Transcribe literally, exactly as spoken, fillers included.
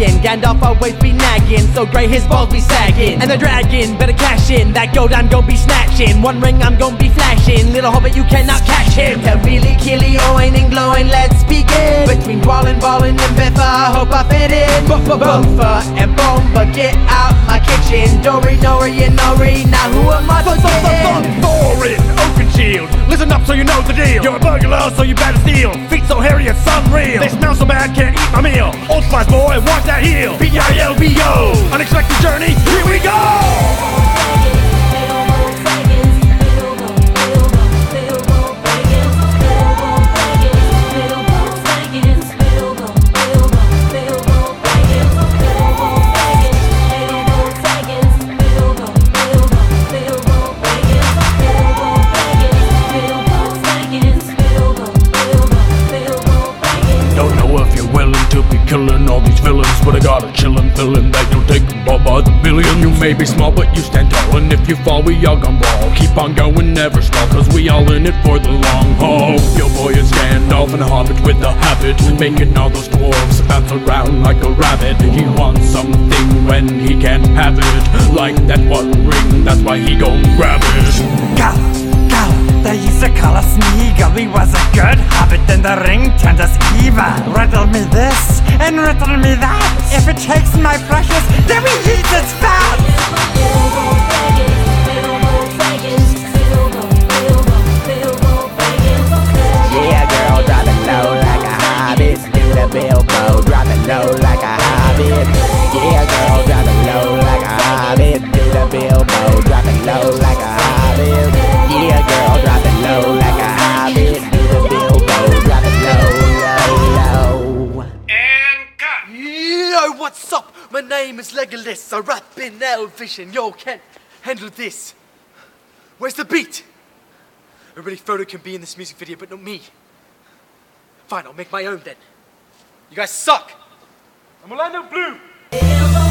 bragging, Gandalf always be nagging, so grey his balls be sagging. And the dragon better cash in, that gold I'm gon' be snatching. One ring I'm gon' be flashing, little hobbit you cannot catch him. Tell really killy, oin and glowing, let's begin. Between Ballin', Ballin' and Biffa, I hope I fit in. Buffa and Bomba, get out my kitchen. Dory, Nori and Nori, now who am I forgetting? Thorin, Oakenshield, listen up so you know the deal. You're a burglar, so you better steal. Feet so hairy it's unreal. They smell so bad, can't eat my meal. Old Spice boy, watch that heel. B I L B O, unexpected journey, here we go! Killing all these villains, but I got a chillin' feeling that you'll take them all by the billion. You may be small, but you stand tall, and if you fall, we all gon' brawl. Keep on going, never stop, cause we all in it for the long haul. Yo boy is Gandalf and a hobbit with a habit, making all those dwarves bounce around like a rabbit. He wants something when he can't have it, like that one ring, that's why he gon' grab it. Gala, Gala, they used to call us Smeagol. He was a good hobbit, then the ring turned us evil. Riddle me this, and riddle me that. If it takes my precious, then we eat its fat. Yeah, girl, drop it low like a hobbit. Do the Bilbo, drop it low like a hobbit. Yeah, girl, drop it low like a hobbit. Do the Bilbo, drop it low like a hobbit. Yeah, girl, drop it low like a hobbit. Do the Bilbo, drop it low, low, low. Yo, what's up? My name is Legolas. I rap in Elvish and yo can't handle this. Where's the beat? Everybody Frodo can be in this music video, but not me. Fine, I'll make my own then. You guys suck. I'm Orlando Bloom.